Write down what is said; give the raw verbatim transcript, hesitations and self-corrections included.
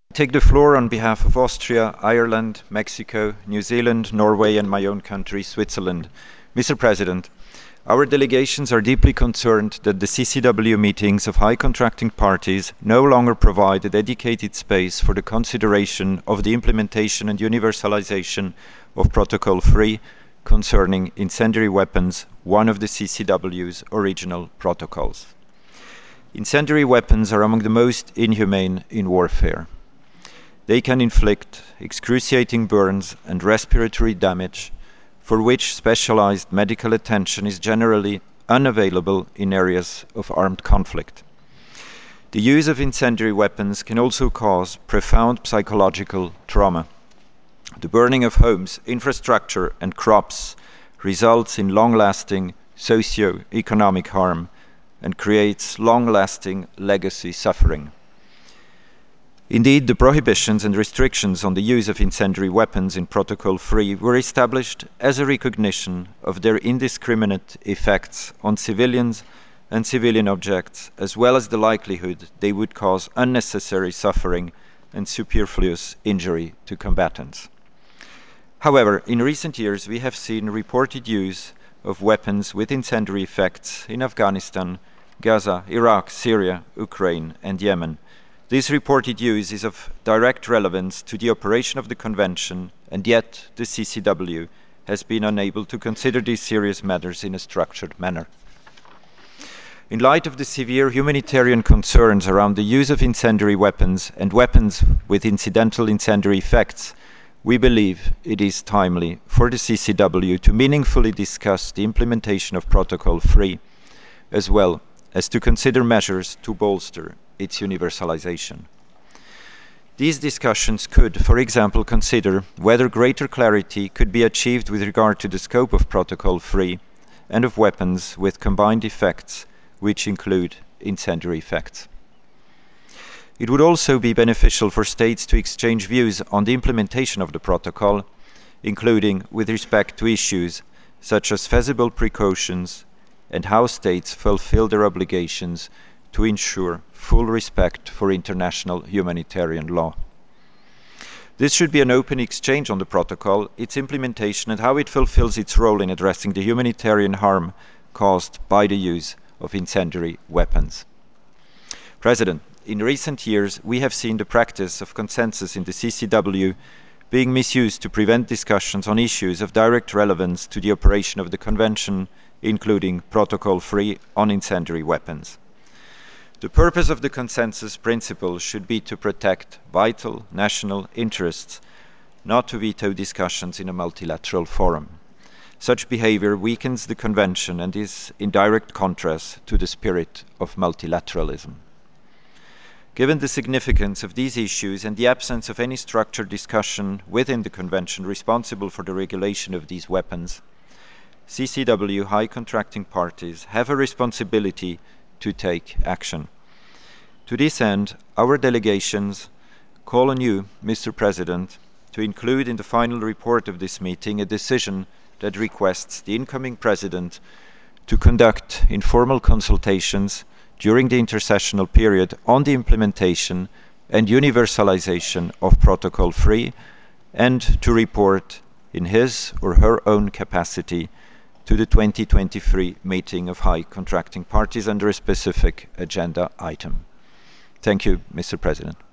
I take the floor on behalf of Austria, Ireland, Mexico, New Zealand, Norway, and my own country, Switzerland. Mister President, our delegations are deeply concerned that the C C W meetings of high contracting parties no longer provide a dedicated space for the consideration of the implementation and universalization of Protocol three concerning incendiary weapons, one of the C C W's original protocols. Incendiary weapons are among the most inhumane in warfare. They can inflict excruciating burns and respiratory damage for which specialized medical attention is generally unavailable in areas of armed conflict. The use of incendiary weapons can also cause profound psychological trauma. The burning of homes, infrastructure, and crops results in long-lasting socio-economic harm and creates long-lasting legacy suffering. Indeed, the prohibitions and restrictions on the use of incendiary weapons in Protocol three were established as a recognition of their indiscriminate effects on civilians and civilian objects, as well as the likelihood they would cause unnecessary suffering and superfluous injury to combatants. However, in recent years we have seen reported use of weapons with incendiary effects in Afghanistan, Gaza, Iraq, Syria, Ukraine, and Yemen. This reported use is of direct relevance to the operation of the Convention, and yet the C C W has been unable to consider these serious matters in a structured manner. In light of the severe humanitarian concerns around the use of incendiary weapons and weapons with incidental incendiary effects, we believe it is timely for the C C W to meaningfully discuss the implementation of Protocol three, as well as to consider measures to bolster its universalization. These discussions could, for example, consider whether greater clarity could be achieved with regard to the scope of Protocol three and of weapons with combined effects, which include incendiary effects. It would also be beneficial for states to exchange views on the implementation of the protocol, including with respect to issues such as feasible precautions and how states fulfill their obligations to ensure full respect for international humanitarian law. This should be an open exchange on the protocol, its implementation, and how it fulfills its role in addressing the humanitarian harm caused by the use of incendiary weapons. President, in recent years, we have seen the practice of consensus in the C C W being misused to prevent discussions on issues of direct relevance to the operation of the Convention, including Protocol three on incendiary weapons. The purpose of the consensus principle should be to protect vital national interests, not to veto discussions in a multilateral forum. Such behavior weakens the Convention and is in direct contrast to the spirit of multilateralism. Given the significance of these issues and the absence of any structured discussion within the Convention responsible for the regulation of these weapons, C C W high contracting parties have a responsibility to take action. To this end, our delegations call on you, Mister President, to include in the final report of this meeting a decision that requests the incoming President to conduct informal consultations during the intersessional period on the implementation and universalization of Protocol three and to report in his or her own capacity to the twenty twenty-three meeting of high contracting parties under a specific agenda item. Thank you, Mister President.